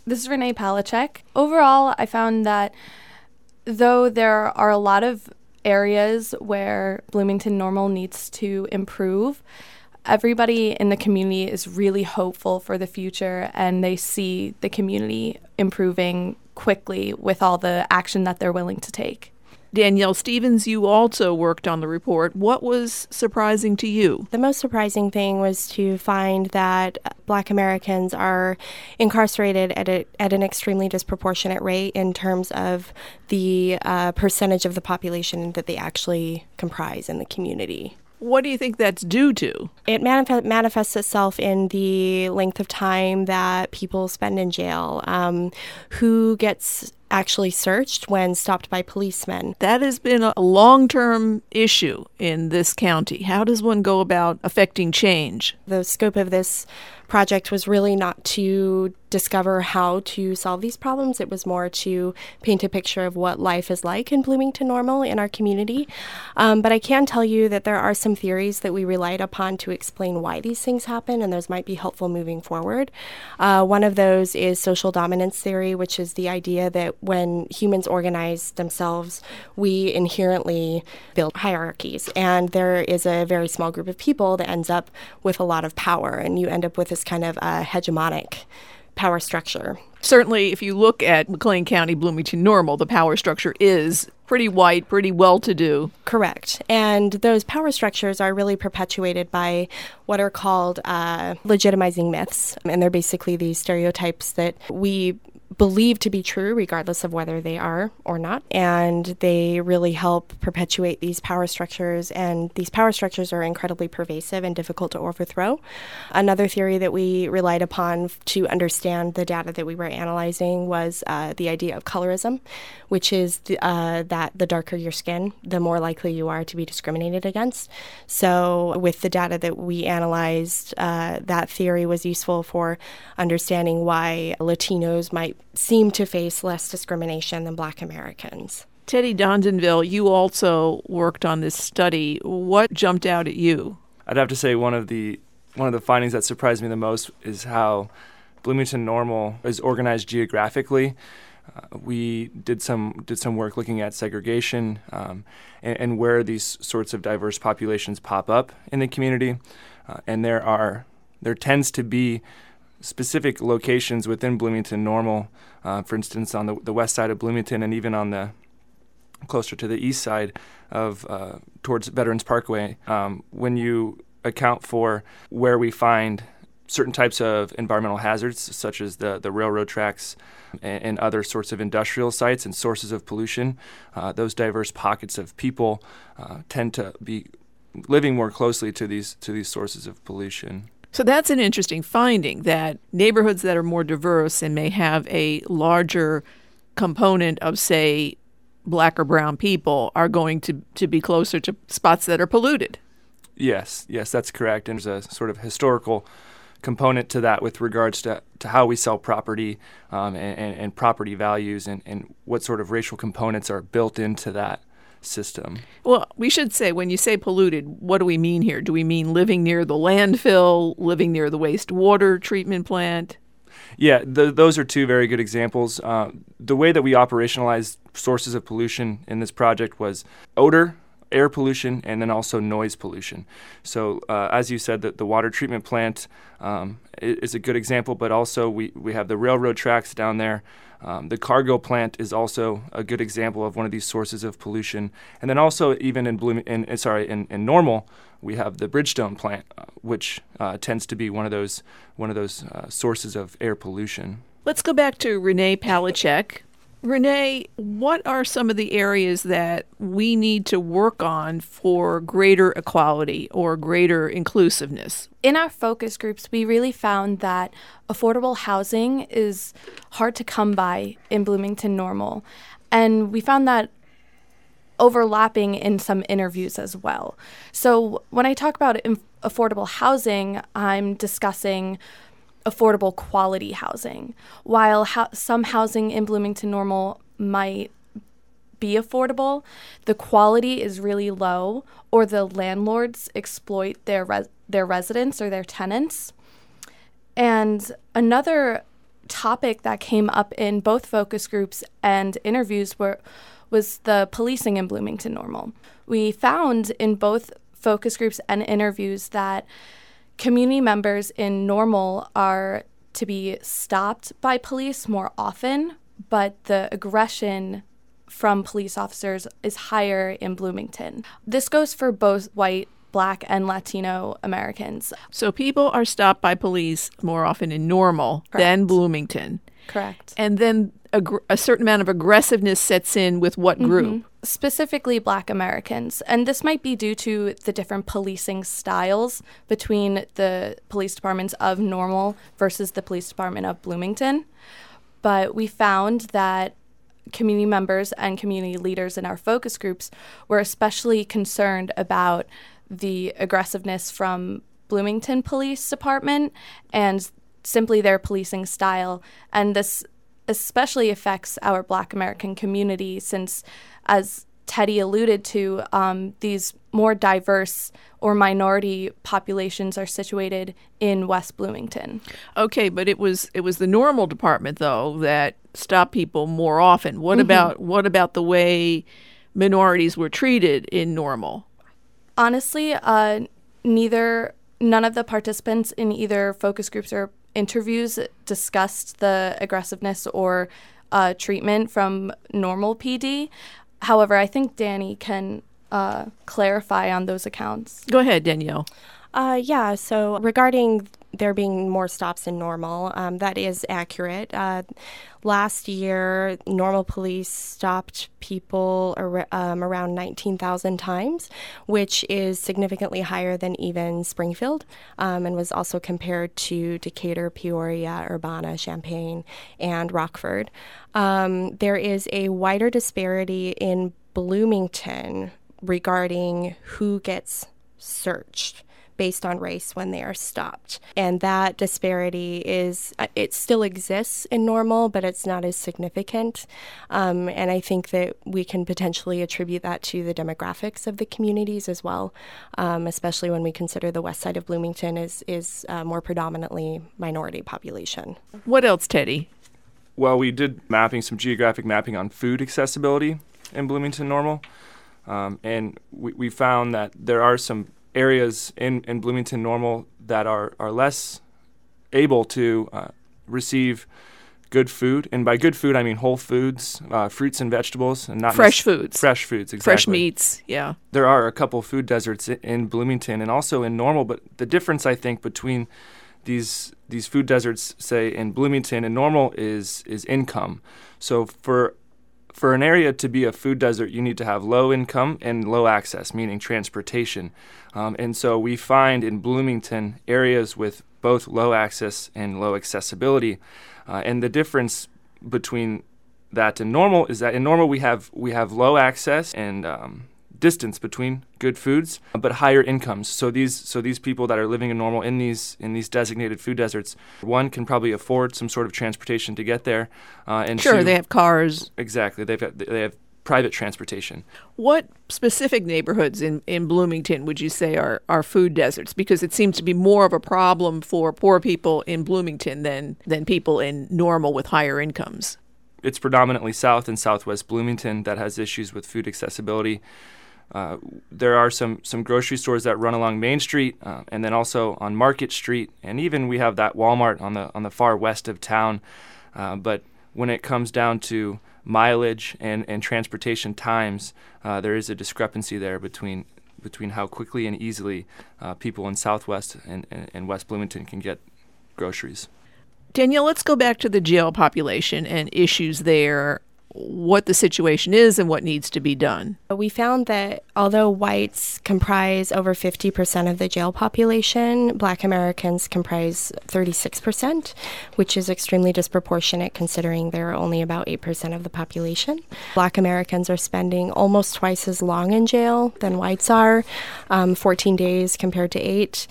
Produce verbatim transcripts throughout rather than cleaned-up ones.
This is Renee Palachek. Overall, I found that though there are a lot of areas where Bloomington Normal needs to improve, everybody in the community is really hopeful for the future, and they see the community improving quickly with all the action that they're willing to take. Danielle Stevens, you also worked on the report. What was surprising to you? The most surprising thing was to find that Black Americans are incarcerated at, a, at an extremely disproportionate rate in terms of the uh, percentage of the population that they actually comprise in the community. What do you think that's due to? It manif- manifests itself in the length of time that people spend in jail, um, who gets actually searched when stopped by policemen. That has been a long-term issue in this county. How does one go about affecting change? The scope of this project was really not to discover how to solve these problems. It was more to paint a picture of what life is like in Bloomington Normal in our community. Um, but I can tell you that there are some theories that we relied upon to explain why these things happen, and those might be helpful moving forward. Uh, one of those is social dominance theory, which is the idea that when humans organize themselves, we inherently build hierarchies. And there is a very small group of people that ends up with a lot of power, and you end up with this kind of uh, hegemonic power structure. Certainly, if you look at McLean County, Bloomington Normal, the power structure is pretty white, pretty well-to-do. Correct. And those power structures are really perpetuated by what are called uh, legitimizing myths. And they're basically these stereotypes that we believe to be true regardless of whether they are or not. And they really help perpetuate these power structures. And these power structures are incredibly pervasive and difficult to overthrow. Another theory that we relied upon to understand the data that we were analyzing was uh, the idea of colorism, which is the, uh, that the darker your skin, the more likely you are to be discriminated against. So with the data that we analyzed, uh, that theory was useful for understanding why Latinos might seem to face less discrimination than Black Americans. Teddy Dondenville, you also worked on this study. What jumped out at you? I'd have to say one of the one of the findings that surprised me the most is how Bloomington Normal is organized geographically. Uh, we did some did some work looking at segregation um, and, and where these sorts of diverse populations pop up in the community, uh, and there are there tends to be specific locations within Bloomington Normal, uh, for instance, on the, the west side of Bloomington and even on the closer to the east side of uh, towards Veterans Parkway. Um, when you account for where we find certain types of environmental hazards, such as the, the railroad tracks and, and other sorts of industrial sites and sources of pollution, uh, those diverse pockets of people uh, tend to be living more closely to these to these sources of pollution. So that's an interesting finding, that neighborhoods that are more diverse and may have a larger component of, say, Black or brown people are going to, to be closer to spots that are polluted. Yes, yes, that's correct. And there's a sort of historical component to that with regards to, to how we sell property um, and, and, and property values and, and what sort of racial components are built into that system. Well, we should say, when you say polluted, what do we mean here? Do we mean living near the landfill, living near the wastewater treatment plant? Yeah, th- those are two very good examples. Uh, the way that we operationalized sources of pollution in this project was odor, air pollution, and then also noise pollution. So uh, as you said, the, the water treatment plant um, is a good example, but also we, we have the railroad tracks down there. Um, the cargo plant is also a good example of one of these sources of pollution. And then also even in Bloom, in, in sorry, in, in Normal, we have the Bridgestone plant, uh, which uh, tends to be one of those one of those uh, sources of air pollution. Let's go back to Renee Palachek. Renee, what are some of the areas that we need to work on for greater equality or greater inclusiveness? In our focus groups, we really found that affordable housing is hard to come by in Bloomington Normal. And we found that overlapping in some interviews as well. So when I talk about inf- affordable housing, I'm discussing affordable quality housing. While ho- some housing in Bloomington Normal might be affordable, the quality is really low, or the landlords exploit their res- their residents or their tenants. And another topic that came up in both focus groups and interviews were was the policing in Bloomington Normal. We found in both focus groups and interviews that community members in Normal are to be stopped by police more often, but the aggression from police officers is higher in Bloomington. This goes for both white, Black, and Latino Americans. So people are stopped by police more often in Normal Correct. than Bloomington. Correct. And then a, gr- a certain amount of aggressiveness sets in with what group? Mm-hmm. Specifically Black Americans. And this might be due to the different policing styles between the police departments of Normal versus the police department of Bloomington. But we found that community members and community leaders in our focus groups were especially concerned about the aggressiveness from Bloomington Police Department and simply their policing style. And this especially affects our Black American community since, as Teddy alluded to, um, these more diverse or minority populations are situated in West Bloomington. Okay, but it was it was the Normal department though that stopped people more often. What mm-hmm. about what about the way minorities were treated in Normal? Honestly, uh, neither none of the participants in either focus groups or interviews discussed the aggressiveness or uh, treatment from Normal P D. However, I think Danny can uh, clarify on those accounts. Go ahead, Danielle. Uh, yeah, so regarding there being more stops in Normal, um, that is accurate. Uh, last year, Normal police stopped people ar- um, around nineteen thousand times, which is significantly higher than even Springfield, um, and was also compared to Decatur, Peoria, Urbana, Champaign, and Rockford. Um, there is a wider disparity in Bloomington regarding who gets searched based on race when they are stopped. And that disparity is, it still exists in Normal, but it's not as significant. Um, and I think that we can potentially attribute that to the demographics of the communities as well, um, especially when we consider the west side of Bloomington is, is uh, more predominantly minority population. What else, Teddy? Well, we did mapping, some geographic mapping on food accessibility in Bloomington Normal. Um, and we, we found that there are some areas in, in Bloomington Normal that are, are less able to uh, receive good food. And by good food, I mean whole foods, uh, fruits and vegetables. and not Fresh nec- foods. Fresh foods, exactly. Fresh meats, yeah. There are a couple food deserts in, in Bloomington and also in Normal, but the difference, I think, between these these food deserts, say, in Bloomington and Normal is is income. So for For an area to be a food desert, you need to have low income and low access, meaning transportation. Um, and so we find in Bloomington areas with both low access and low accessibility. Uh, and the difference between that and Normal is that in Normal we have we have low access and um, distance between good foods, but higher incomes. So these so these people that are living in Normal in these in these designated food deserts, one can probably afford some sort of transportation to get there, uh, and sure two, they have cars. Exactly, they've got, they have private transportation. What specific neighborhoods in, in Bloomington would you say are, are food deserts? Because it seems to be more of a problem for poor people in Bloomington than than people in Normal with higher incomes. It's predominantly South and Southwest Bloomington that has issues with food accessibility. Uh, there are some, some grocery stores that run along Main Street, uh, and then also on Market Street, and even we have that Walmart on the on the far west of town. Uh, but when it comes down to mileage and, and transportation times, uh, there is a discrepancy there between between how quickly and easily uh, people in Southwest and, and, and West Bloomington can get groceries. Danielle, let's go back to the jail population and issues there, what the situation is and what needs to be done. We found that although whites comprise over fifty percent of the jail population, Black Americans comprise thirty-six percent, which is extremely disproportionate considering there are only about eight percent of the population. Black Americans are spending almost twice as long in jail than whites are, um, fourteen days compared to eight.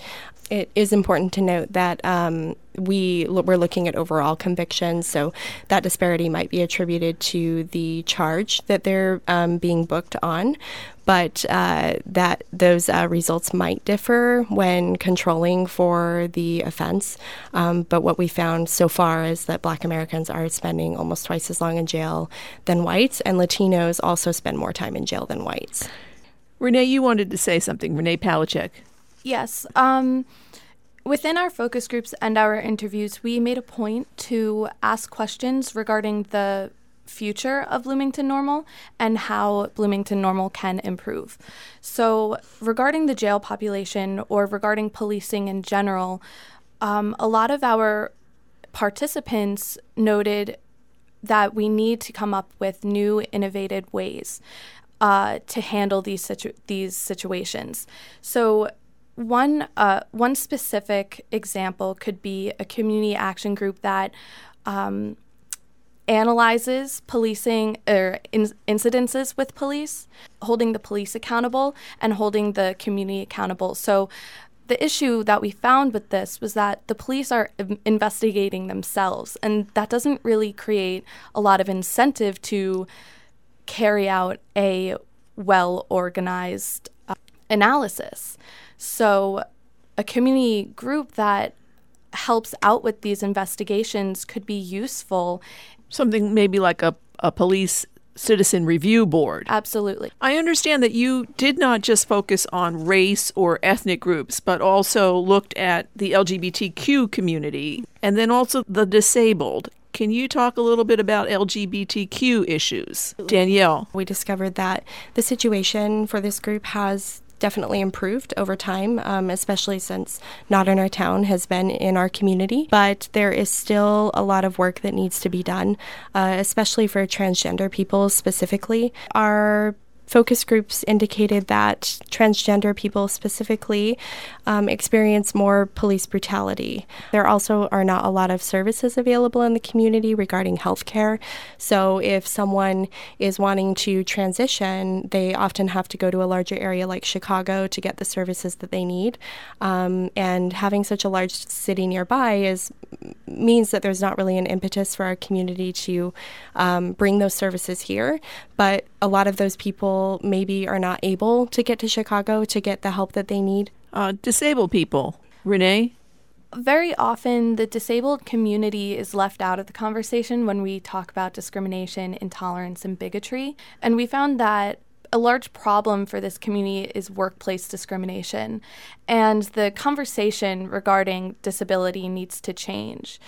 It is important to note that um, we, we're looking at overall convictions, so that disparity might be attributed to the charge that they're um, being booked on, but uh, that those uh, results might differ when controlling for the offense. Um, but what we found so far is that Black Americans are spending almost twice as long in jail than whites, and Latinos also spend more time in jail than whites. Renee, you wanted to say something. Renee Palachek. Yes. Um, within our focus groups and our interviews, we made a point to ask questions regarding the future of Bloomington Normal and how Bloomington Normal can improve. So regarding the jail population or regarding policing in general, um, a lot of our participants noted that we need to come up with new, innovative ways uh, to handle these situ- these situations. So One uh, one specific example could be a community action group that um, analyzes policing or in- incidences with police, holding the police accountable and holding the community accountable. So the issue that we found with this was that the police are im- investigating themselves, and that doesn't really create a lot of incentive to carry out a well-organized uh, analysis. So a community group that helps out with these investigations could be useful. Something maybe like a, a police citizen review board. Absolutely. I understand that you did not just focus on race or ethnic groups, but also looked at the L G B T Q community and then also the disabled. Can you talk a little bit about L G B T Q issues? Danielle. We discovered that the situation for this group has definitely improved over time, um, especially since Not in Our Town has been in our community. But there is still a lot of work that needs to be done, uh, especially for transgender people specifically. Our focus groups indicated that transgender people specifically um, experience more police brutality. There also are not a lot of services available in the community regarding healthcare. So if someone is wanting to transition, they often have to go to a larger area like Chicago to get the services that they need. Um, and having such a large city nearby is means that there's not really an impetus for our community to um, bring those services here. But a lot of those people maybe are not able to get to Chicago to get the help that they need. Uh, disabled people. Renee? Very often, the disabled community is left out of the conversation when we talk about discrimination, intolerance, and bigotry. And we found that a large problem for this community is workplace discrimination, and the conversation regarding disability needs to change.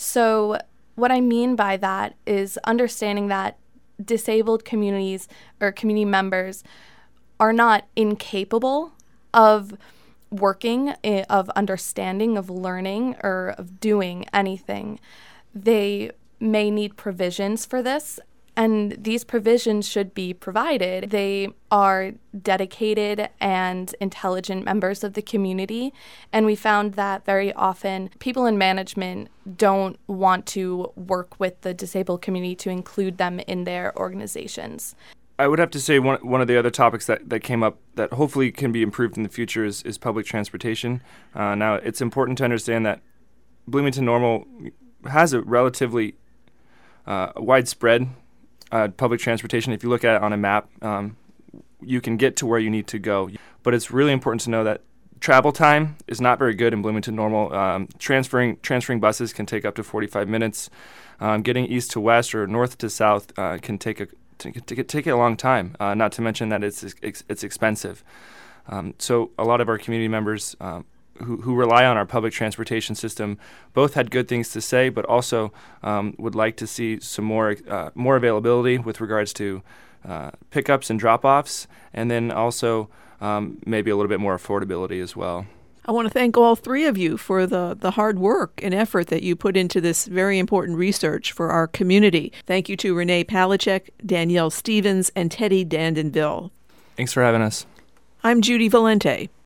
So what I mean by that is understanding that disabled communities or community members are not incapable of working, of understanding, of learning, or of doing anything. They may need provisions for this, and these provisions should be provided. They are dedicated and intelligent members of the community, and we found that very often people in management don't want to work with the disabled community to include them in their organizations. I would have to say one one of the other topics that, that came up that hopefully can be improved in the future is, is public transportation. Uh, now, it's important to understand that Bloomington Normal has a relatively uh, widespread uh, public transportation. If you look at it on a map, um, you can get to where you need to go. But it's really important to know that travel time is not very good in Bloomington Normal. Um, transferring transferring buses can take up to forty-five minutes. Um, getting east to west or north to south uh, can take a Take, take a long time, uh, not to mention that it's it's, it's expensive. Um, so a lot of our community members um, who, who rely on our public transportation system both had good things to say, but also um, would like to see some more uh, more availability with regards to uh, pickups and drop-offs, and then also um, maybe a little bit more affordability as well. I want to thank all three of you for the, the hard work and effort that you put into this very important research for our community. Thank you to Renee Palachek, Danielle Stevens, and Teddy Dandenville. Thanks for having us. I'm Judy Valente.